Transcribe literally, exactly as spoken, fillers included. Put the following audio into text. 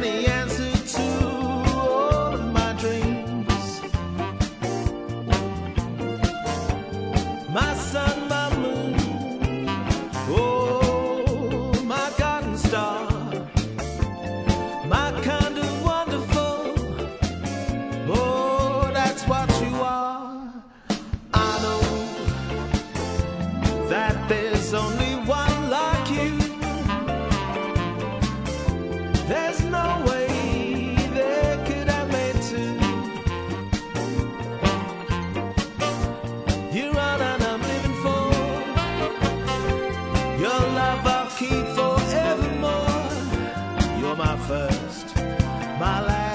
the answer to all of my dreams. My sun, my moon, oh, my garden star, my kind of wonderful, oh, that's what you are. I know that there's only one like you. There's no way they could have made two. You're all that I'm living for. Your love I'll keep forevermore. You're my first, my last.